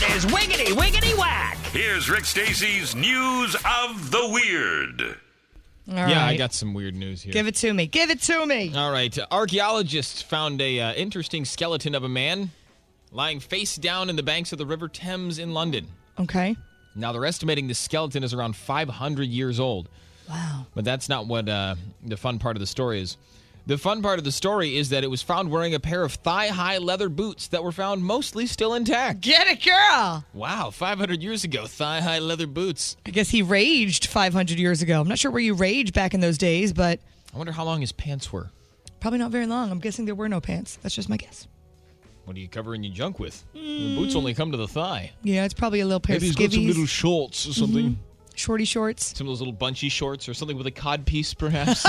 is Wiggity Wiggity Whack. Here's Rick Stacy's News of the Weird. All Yeah, I right. got some weird news here. Give it to me. Give it to me. All right. Archaeologists found a interesting skeleton of a man lying face down in the banks of the River Thames in London. Okay. Now, they're estimating the skeleton is around 500 years old. Wow. But that's not what the fun part of the story is. The fun part of the story is that it was found wearing a pair of thigh-high leather boots that were found mostly still intact. Get it, girl. Wow, 500 years ago, thigh-high leather boots. I guess he raged 500 years ago. I'm not sure where you raged back in those days, but I wonder how long his pants were. probably not very long. I'm guessing there were no pants. That's just my guess. What are you covering your junk with? The boots only come to the thigh. Yeah, it's probably a little pair Maybe he's of got some skivvies, little shorts or something. shorty shorts. Some of those little bunchy shorts or something with a codpiece, perhaps.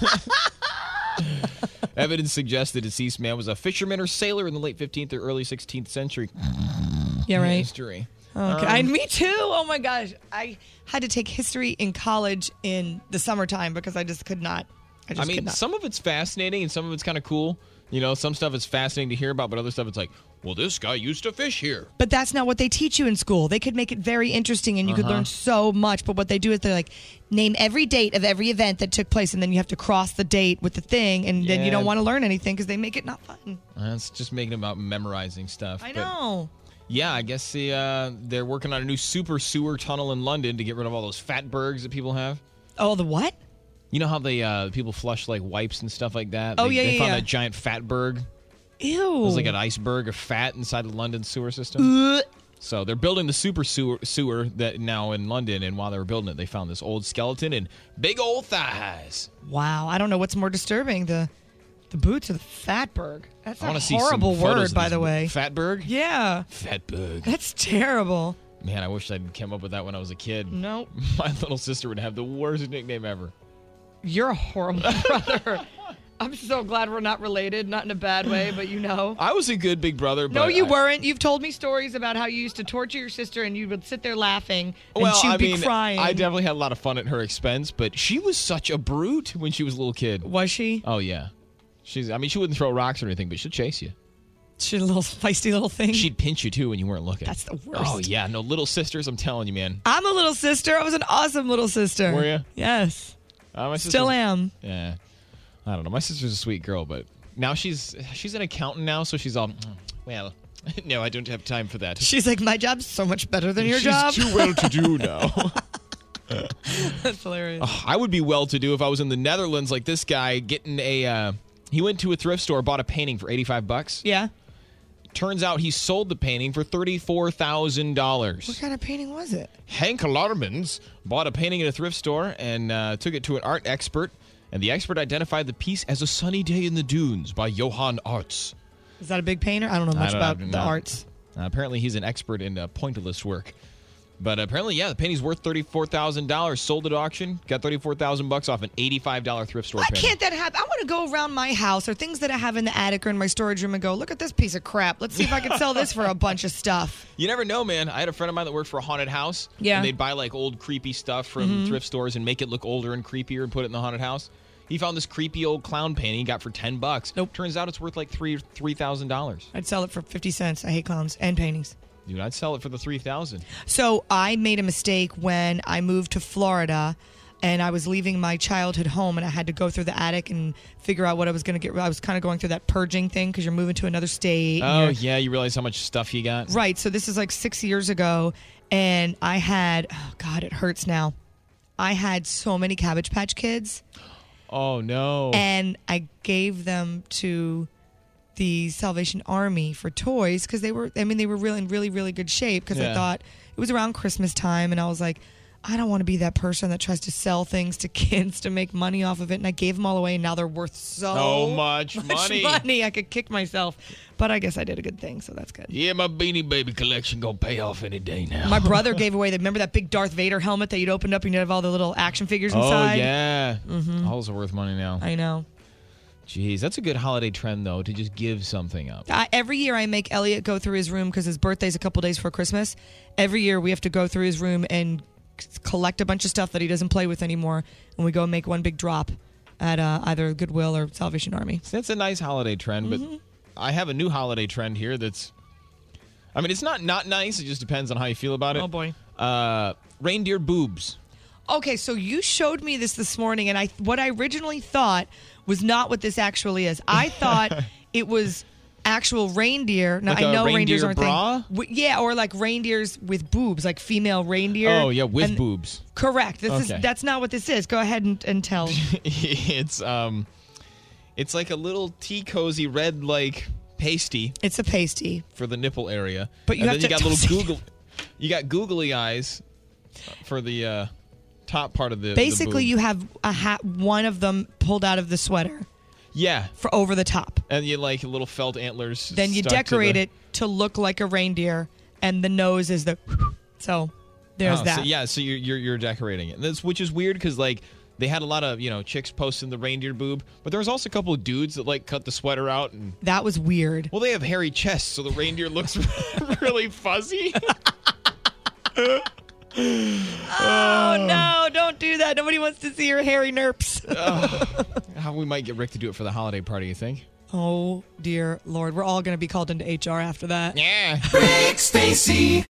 Evidence suggests the deceased man was a fisherman or sailor in the late 15th or early 16th century. Yeah, right. History. Okay. Me too. Oh my gosh. I had to take history in college in the summertime because I just could not. I mean, could not. some of it's fascinating and some of it's kind of cool. You know, some stuff is fascinating to hear about, but other stuff it's like, well, this guy used to fish here. But that's not what they teach you in school. They could make it very interesting and you could learn so much. But what they do is they're like, name every date of every event that took place, and then you have to cross the date with the thing, and then you Yeah. don't want to learn anything because they make it not fun. It's just making it about memorizing stuff. I but- know. Yeah, I guess they're working on a new super sewer tunnel in London to get rid of all those fatbergs that people have. Oh, the what? You know how they people flush like wipes and stuff like that? Oh, They found yeah. a giant fatberg. Ew. It was like an iceberg of fat inside the London sewer system. So they're building the super sewer that now in London, and while they were building it, they found this old skeleton and big old thighs. Wow. I don't know what's more disturbing, the boots or the fatberg. That's I a want to see horrible some photos word, of by this the way. Fatberg? Yeah. Fatberg. That's terrible. Man, I wish I'd come up with that when I was a kid. Nope. My little sister would have the worst nickname ever. You're a horrible brother. I'm so glad we're not related, not in a bad way, but you know. I was a good big brother, but No, you weren't. You've told me stories about how you used to torture your sister and you would sit there laughing and she'd be crying. I definitely had a lot of fun at her expense, but she was such a brute when she was a little kid. Was she? Oh, yeah. She wouldn't throw rocks or anything, but she'd chase you. She's a little feisty little thing. She'd pinch you, too, when you weren't looking. That's the worst. Oh, yeah. No, little sisters, I'm telling you, man. I'm a little sister. I was an awesome little sister. Were you? Yes. My sister, Still am. Yeah. I don't know. My sister's a sweet girl, but now she's an accountant now, so she's all, well, no, I don't have time for that. She's like, my job's so much better than your job. She's too well-to-do now. That's hilarious. Oh, I would be well-to-do if I was in the Netherlands like this guy getting he went to a thrift store, bought a painting for $85. Yeah. Turns out he sold the painting for $34,000. What kind of painting was it? Hank Larmans bought a painting at a thrift store and took it to an art expert, and the expert identified the piece as A Sunny Day in the Dunes by Johan Arts. Is that a big painter? I don't know much about the arts. Apparently, he's an expert in pointillist work. But apparently, yeah, the painting's worth $34,000. Sold at auction, got $34,000 off an $85 thrift store Why painting. can't that happen? I want to go around my house or things that I have in the attic or in my storage room and go, look at this piece of crap. Let's see if I can sell this for a bunch of stuff. You never know, man. I had a friend of mine that worked for a haunted house. Yeah. And they'd buy like old creepy stuff from thrift stores and make it look older and creepier and put it in the haunted house. He found this creepy old clown painting he got for $10. Nope. Turns out it's worth like $3,000. I'd sell it for 50 cents. I hate clowns and paintings. Dude, I'd sell it for the $3,000. So I made a mistake when I moved to Florida and I was leaving my childhood home and I had to go through the attic and figure out what I was going to get. I was kind of going through that purging thing because you're moving to another state. Oh, yeah, you realize how much stuff you got? Right. So this is like 6 years ago. And I had, oh God, it hurts now. I had so many Cabbage Patch Kids. Oh, no. And I gave them to the Salvation Army for toys because they were really in really, really good shape because I Yeah. thought it was around Christmas time and I was like, I don't want to be that person that tries to sell things to kids to make money off of it. And I gave them all away and now they're worth so much money. I could kick myself. But I guess I did a good thing, so that's good. Yeah, my Beanie Baby collection gonna pay off any day now. My brother gave away remember that big Darth Vader helmet that you'd opened up and you'd have all the little action figures inside? Oh, yeah. All those are worth money now. I know. Jeez, that's a good holiday trend, though, to just give something up. Every year I make Elliot go through his room because his birthday's a couple days before Christmas. Every year we have to go through his room and collect a bunch of stuff that he doesn't play with anymore. And we go make one big drop at either Goodwill or Salvation Army. That's a nice holiday trend, but I have a new holiday trend here that's... I mean, it's not nice. It just depends on how you feel about it. Oh, boy. Reindeer boobs. Okay, so you showed me this morning, and what I originally thought was not what this actually is. I thought it was actual reindeer. Now, Like I a know reindeers reindeer aren't bra? Yeah, or like reindeers with boobs, like female reindeer. Oh, yeah, with And- boobs. Correct. Okay. That's not what this is. Go ahead and tell. It's like a little tea cozy red like pasty It's a pasty. for the nipple area. But you and have then to- you got little you got googly eyes for the top part of the Basically, the boob. you have a hat, one of them pulled out of the sweater Yeah. for over the top. And you like little felt antlers. Then you stuck to decorate the- it to look like a reindeer, and the nose is the. So there's Oh, that. So you're decorating it. Which is weird because like they had a lot of chicks posting the reindeer boob, but there was also a couple of dudes that like cut the sweater out and That was weird. well they have hairy chests, so the reindeer looks really fuzzy. Oh no! Don't do that. Nobody wants to see your hairy nerps. We might get Rick to do it for the holiday party. You think? Oh dear Lord, we're all going to be called into HR after that. Yeah. Rick Stacy.